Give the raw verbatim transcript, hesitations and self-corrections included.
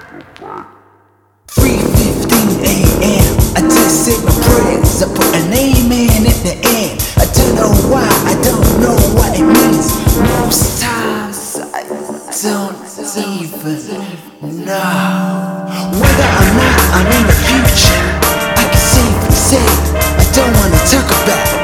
three fifteen a m I just said my prayers, I put an amen at the end. I don't know why, I don't know what it means. Most times I don't even know whether or not I'm in the future. I can safely say I don't wanna talk about